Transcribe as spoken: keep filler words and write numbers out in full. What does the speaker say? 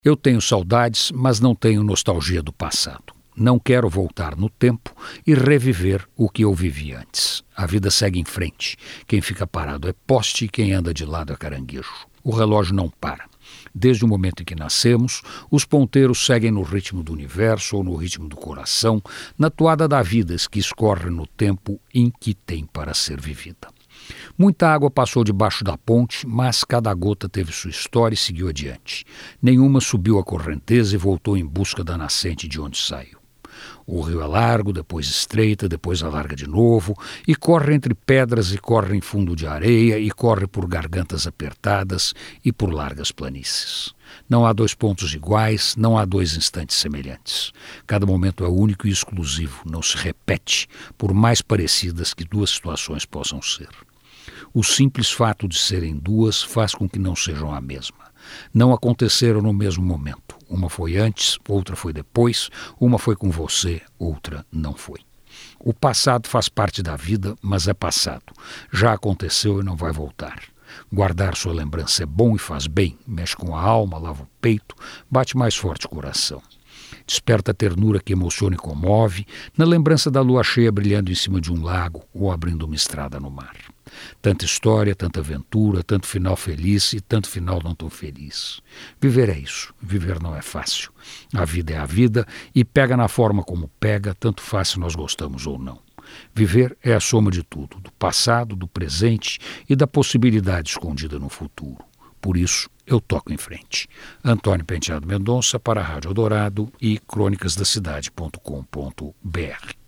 Eu tenho saudades, mas não tenho nostalgia do passado. Não quero voltar no tempo e reviver o que eu vivi antes. A vida segue em frente. Quem fica parado é poste e quem anda de lado é caranguejo. O relógio não para. Desde o momento em que nascemos, os ponteiros seguem no ritmo do universo ou no ritmo do coração, na toada da vida que escorre no tempo em que tem para ser vivida. Muita água passou debaixo da ponte, mas cada gota teve sua história e seguiu adiante. Nenhuma subiu a correnteza e voltou em busca da nascente de onde saiu. O rio é largo, depois estreita, depois alarga de novo, e corre entre pedras e corre em fundo de areia, e corre por gargantas apertadas e por largas planícies. Não há dois pontos iguais, não há dois instantes semelhantes. Cada momento é único e exclusivo, não se repete, por mais parecidas que duas situações possam ser. O simples fato de serem duas faz com que não sejam a mesma. Não aconteceram no mesmo momento. Uma foi antes, outra foi depois, uma foi com você, outra não foi. O passado faz parte da vida, mas é passado. Já aconteceu e não vai voltar. Guardar sua lembrança é bom e faz bem, mexe com a alma, lava o peito, bate mais forte o coração. Desperta a ternura que emociona e comove, na lembrança da lua cheia brilhando em cima de um lago ou abrindo uma estrada no mar. Tanta história, tanta aventura, tanto final feliz e tanto final não tão feliz. Viver é isso, viver não é fácil. A vida é a vida e pega na forma como pega, tanto faz se nós gostamos ou não. Viver é a soma de tudo, do passado, do presente e da possibilidade escondida no futuro. Por isso, eu toco em frente. Antônio Penteado Mendonça para a Rádio Eldorado e crônicas da cidade ponto com ponto br.